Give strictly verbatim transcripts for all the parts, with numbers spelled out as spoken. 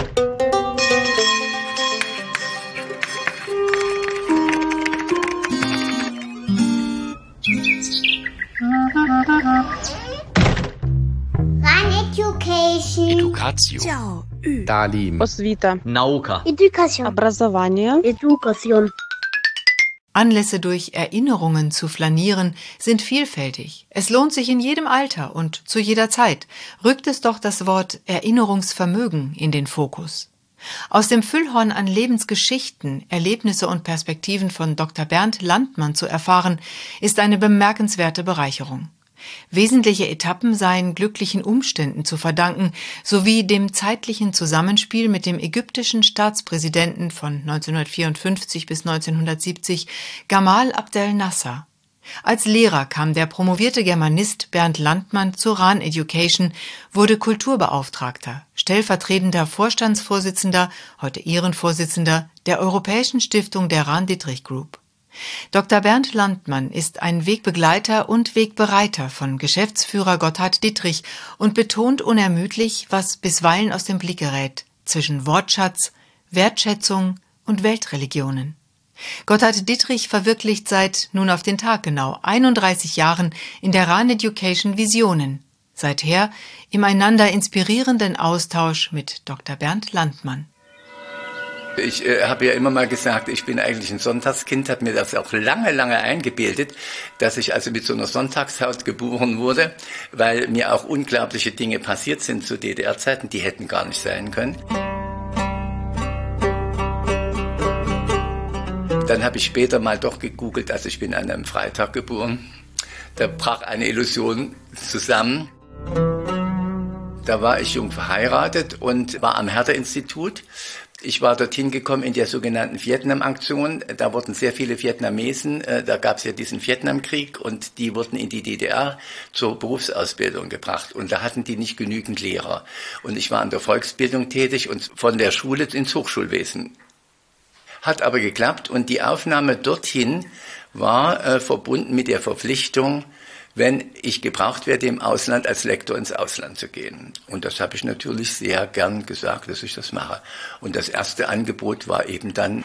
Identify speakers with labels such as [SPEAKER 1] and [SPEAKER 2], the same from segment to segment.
[SPEAKER 1] Education.
[SPEAKER 2] Talim.
[SPEAKER 3] Osvita.
[SPEAKER 1] Nauka.
[SPEAKER 4] Education.
[SPEAKER 3] Образование.
[SPEAKER 4] Education.
[SPEAKER 5] Anlässe durch Erinnerungen zu flanieren sind vielfältig. Es lohnt sich in jedem Alter und zu jeder Zeit, rückt es doch das Wort Erinnerungsvermögen in den Fokus. Aus dem Füllhorn an Lebensgeschichten, Erlebnisse und Perspektiven von Doktor Bernd Landmann zu erfahren, ist eine bemerkenswerte Bereicherung. Wesentliche Etappen seien glücklichen Umständen zu verdanken, sowie dem zeitlichen Zusammenspiel mit dem ägyptischen Staatspräsidenten von neunzehnhundertvierundfünfzig bis neunzehnhundertsiebzig, Gamal Abdel Nasser. Als Lehrer kam der promovierte Germanist Bernd Landmann zur Rahn Education, wurde Kulturbeauftragter, stellvertretender Vorstandsvorsitzender, heute Ehrenvorsitzender der Europäischen Stiftung der Rahn-Dietrich Group. Doktor Bernd Landmann ist ein Wegbegleiter und Wegbereiter von Geschäftsführer Gotthard Dittrich und betont unermüdlich, was bisweilen aus dem Blick gerät, zwischen Wortschatz, Wertschätzung und Weltreligionen. Gotthard Dittrich verwirklicht seit nun auf den Tag genau einunddreißig Jahren in der Rahn Education Visionen, seither im einander inspirierenden Austausch mit Doktor Bernd Landmann.
[SPEAKER 6] Ich äh, habe ja immer mal gesagt, ich bin eigentlich ein Sonntagskind, habe mir das auch lange, lange eingebildet, dass ich also mit so einer Sonntagshaut geboren wurde, weil mir auch unglaubliche Dinge passiert sind zu D D R-Zeiten, die hätten gar nicht sein können. Dann habe ich später mal doch gegoogelt, also ich bin an einem Freitag geboren. Da brach eine Illusion zusammen. Da war ich jung verheiratet und war am Herder-Institut. Ich war dorthin gekommen in der sogenannten Vietnam-Aktion. Da wurden sehr viele Vietnamesen, äh, da gab es ja diesen Vietnamkrieg und die wurden in die D D R zur Berufsausbildung gebracht. Und da hatten die nicht genügend Lehrer. Und ich war an der Volksbildung tätig und von der Schule ins Hochschulwesen. Hat aber geklappt und die Aufnahme dorthin war äh, verbunden mit der Verpflichtung, wenn ich gebraucht werde, im Ausland als Lektor ins Ausland zu gehen. Und das habe ich natürlich sehr gern gesagt, dass ich das mache. Und das erste Angebot war eben dann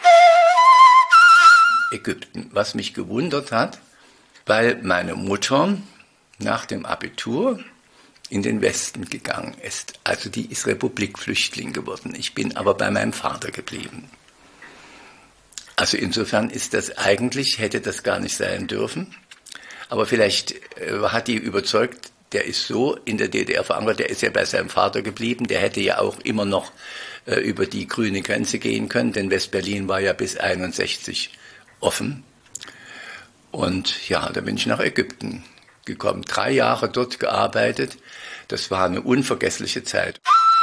[SPEAKER 6] Ägypten, was mich gewundert hat, weil meine Mutter nach dem Abitur in den Westen gegangen ist. Also die ist Republikflüchtling geworden. Ich bin aber bei meinem Vater geblieben. Also insofern ist das eigentlich, hätte das gar nicht sein dürfen. Aber vielleicht äh, hat die überzeugt, der ist so in der D D R verankert, der ist ja bei seinem Vater geblieben, der hätte ja auch immer noch äh, über die grüne Grenze gehen können, denn Westberlin war ja bis einundsechzig offen. Und ja, da bin ich nach Ägypten gekommen, drei Jahre dort gearbeitet, das war eine unvergessliche Zeit.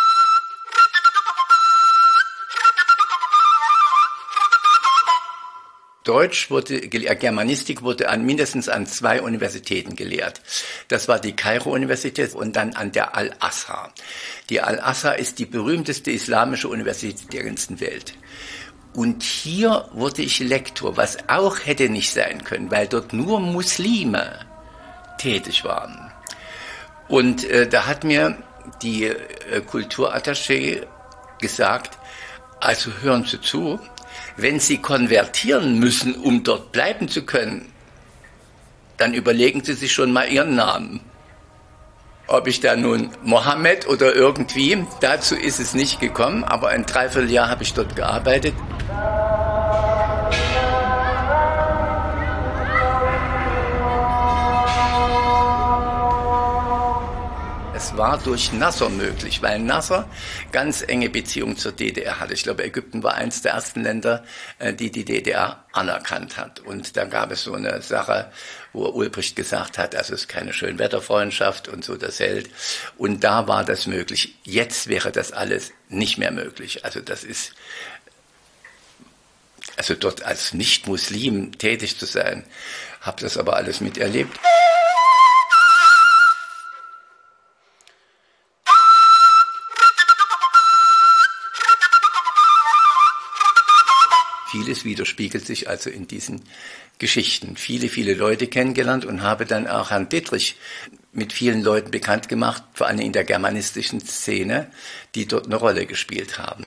[SPEAKER 6] Deutsch wurde, Germanistik wurde an, mindestens an zwei Universitäten gelehrt. Das war die Kairo-Universität und dann an der Al-Azhar. Die Al-Azhar ist die berühmteste islamische Universität der ganzen Welt. Und hier wurde ich Lektor, was auch hätte nicht sein können, weil dort nur Muslime tätig waren. Und äh, da hat mir die äh, Kulturattaché gesagt, also hören Sie zu, wenn Sie konvertieren müssen, um dort bleiben zu können, dann überlegen Sie sich schon mal Ihren Namen. Ob ich da nun Mohammed oder irgendwie, dazu ist es nicht gekommen, aber ein Dreivierteljahr habe ich dort gearbeitet. Es war durch Nasser möglich, weil Nasser ganz enge Beziehungen zur D D R hatte. Ich glaube, Ägypten war eines der ersten Länder, die die D D R anerkannt hat. Und da gab es so eine Sache, wo Ulbricht gesagt hat, also es ist keine Schönwetterfreundschaft und so, das hält. Und da war das möglich. Jetzt wäre das alles nicht mehr möglich. Also das ist, also dort als Nicht-Muslim tätig zu sein, habe das aber alles miterlebt. Vieles widerspiegelt sich also in diesen Geschichten. Viele, viele Leute kennengelernt und habe dann auch Herrn Dittrich mit vielen Leuten bekannt gemacht, vor allem in der germanistischen Szene, die dort eine Rolle gespielt haben.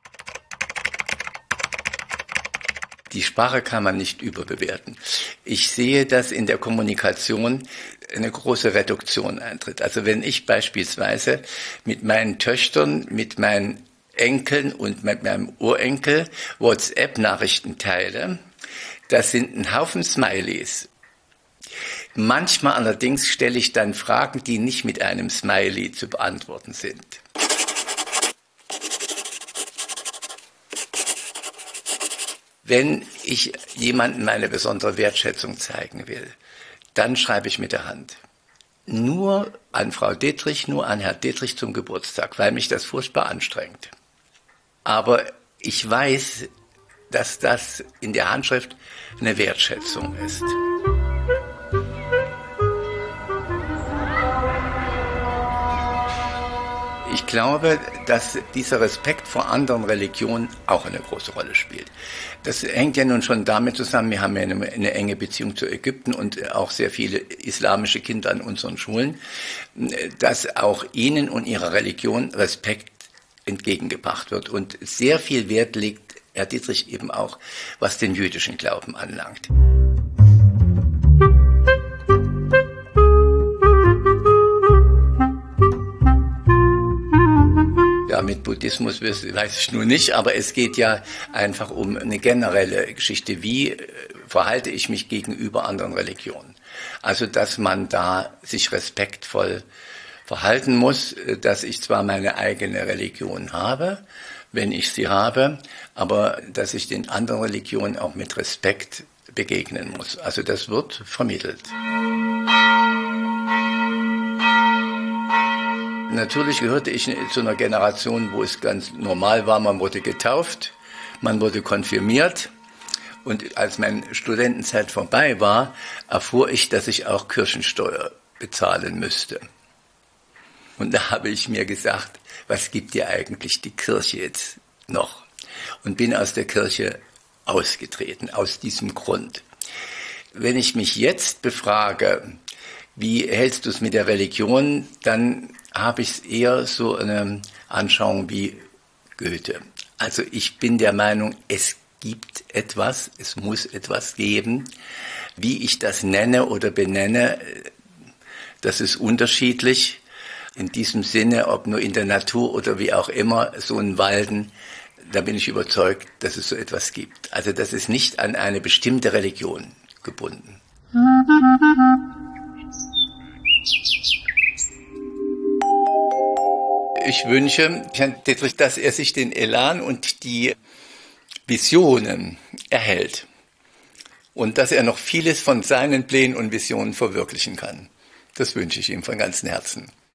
[SPEAKER 6] Die Sprache kann man nicht überbewerten. Ich sehe, dass in der Kommunikation eine große Reduktion eintritt. Also wenn ich beispielsweise mit meinen Töchtern, mit meinen Enkeln und mit meinem Urenkel WhatsApp-Nachrichten teile, das sind ein Haufen Smileys. Manchmal allerdings stelle ich dann Fragen, die nicht mit einem Smiley zu beantworten sind. Wenn ich jemandem meine besondere Wertschätzung zeigen will, dann schreibe ich mit der Hand. Nur an Frau Dittrich, nur an Herrn Dittrich zum Geburtstag, weil mich das furchtbar anstrengt. Aber ich weiß, dass das in der Handschrift eine Wertschätzung ist. Ich glaube, dass dieser Respekt vor anderen Religionen auch eine große Rolle spielt. Das hängt ja nun schon damit zusammen, wir haben ja eine, eine enge Beziehung zu Ägypten und auch sehr viele islamische Kinder an unseren Schulen, dass auch ihnen und ihrer Religion Respekt entgegengebracht wird und sehr viel Wert legt Herr Dittrich eben auch, was den jüdischen Glauben anlangt. Ja, mit Buddhismus weiß ich nun nicht, aber es geht ja einfach um eine generelle Geschichte. Wie verhalte ich mich gegenüber anderen Religionen? Also, dass man da sich respektvoll verhalten muss, dass ich zwar meine eigene Religion habe, wenn ich sie habe, aber dass ich den anderen Religionen auch mit Respekt begegnen muss. Also das wird vermittelt. Natürlich gehörte ich zu einer Generation, wo es ganz normal war, man wurde getauft, man wurde konfirmiert. Und als meine Studentenzeit vorbei war, erfuhr ich, dass ich auch Kirchensteuer bezahlen müsste. Und da habe ich mir gesagt, was gibt dir eigentlich die Kirche jetzt noch? Und bin aus der Kirche ausgetreten, aus diesem Grund. Wenn ich mich jetzt befrage, wie hältst du es mit der Religion, dann habe ich eher so eine Anschauung wie Goethe. Also ich bin der Meinung, es gibt etwas, es muss etwas geben. Wie ich das nenne oder benenne, das ist unterschiedlich. In diesem Sinne, ob nur in der Natur oder wie auch immer, so ein Walden, da bin ich überzeugt, dass es so etwas gibt. Also das ist nicht an eine bestimmte Religion gebunden. Ich wünsche Herrn Dittrich, dass er sich den Elan und die Visionen erhält und dass er noch vieles von seinen Plänen und Visionen verwirklichen kann. Das wünsche ich ihm von ganzem Herzen.